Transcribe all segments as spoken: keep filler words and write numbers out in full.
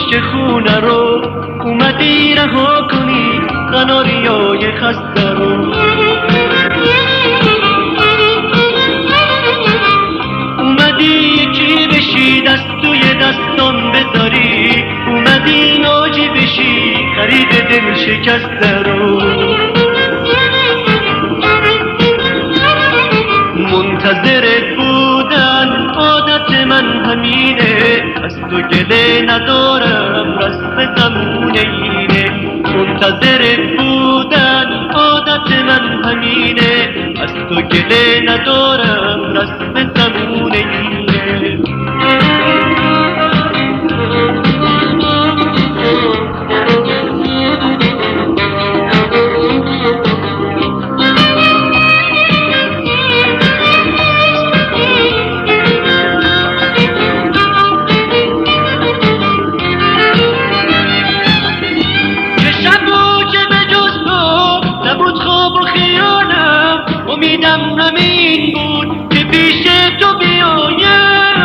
خشک خونه رو اومدی رها کنی قناریای خسته رو. اومدی یکی بشی دست توی دستان بذاری، اومدی ناجی بشی خرید دل شکسته رو. منتظرت بودن عادت من همینه، از تو گله ندارم رسم زمونه اینه. منتظرت بودن عادت من همینه، از تو گله ندارم رسم زمونه اینه. امیدم همین بود که پیش تو بیایم،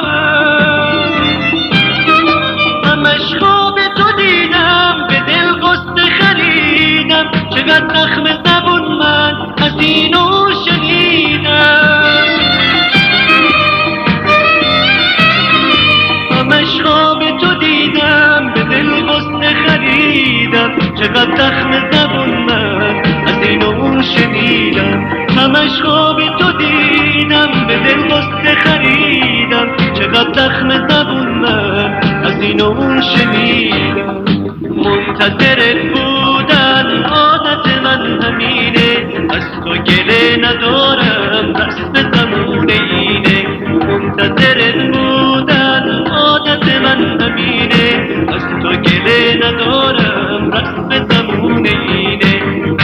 همش خواب تو دیدم به دل قصد خریدم. چقدر زخم زبون من از اینو شنیدم، همش خواب تو دیدم به دل قصد خریدم. چقدر زخم زبون من از اینو شنیدم، همش خواب تو دیدم به دل قصد خریدم. چقدر زخم زبون من از اینو شنیدم. منتظرت بودن عادت من همینه، از تو گله ندارم رسم زمونه اینه. منتظرت بودن عادت من همینه، از تو گله ندارم رسم زمونه اینه.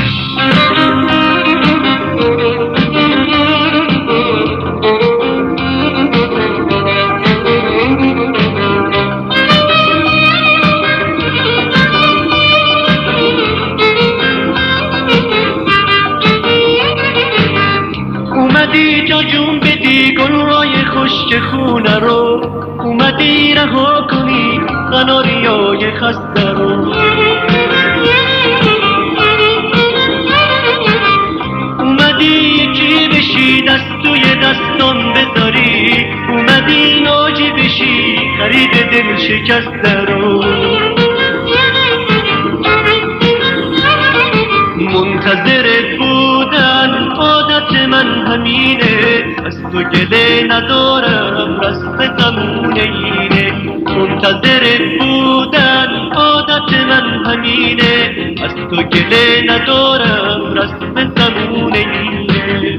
اومدی جا جون بدی گلهای خشک خونه رو، اومدی رها کنی قناریای خسته رو. اومدی یکی بشی دست توی دستان بذاری، اومدی ناجی بشی خرید دل شکسته رو. منتظرت بودن عادت من همینه، از تو گله ندارم رسم زمونه اینه. منتظرت بودن عادت من همینه، از تو گله ندارم رسم زمونه اینه.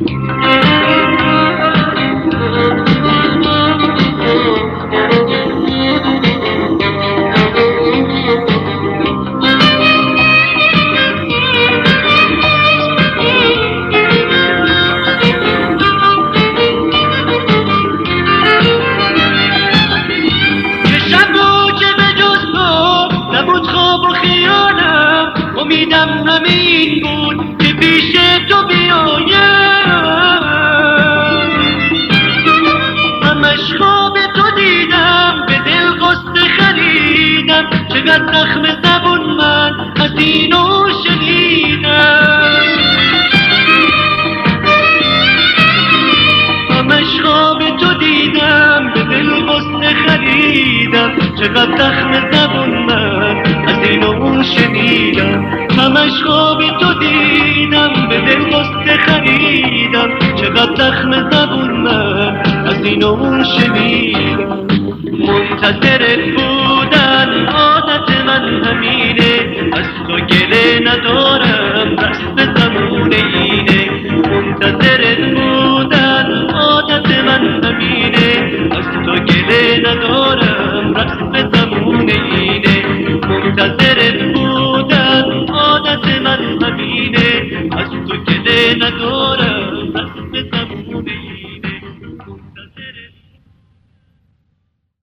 امیدم همین بود که پیش تو بیایم، همش خواب تو دیدم به دل قصد خریدم. چقدر زخم زبون من از اینو شنیدم، همش خواب تو دیدم به دل قصد خریدم. چقدر زخم زبون من از اینو شنیدم، همش خواب تو دیدم به دل قصد خریدم. چقدر زخم زبون من از اینو شنیدم. منتظرت بودن عادت من همینه، از تو گله ندارم رسم زمونه اینه. منتظرت بودن عادت من همینه، از تو گله ندارم رسم زمونه اینه. منتظر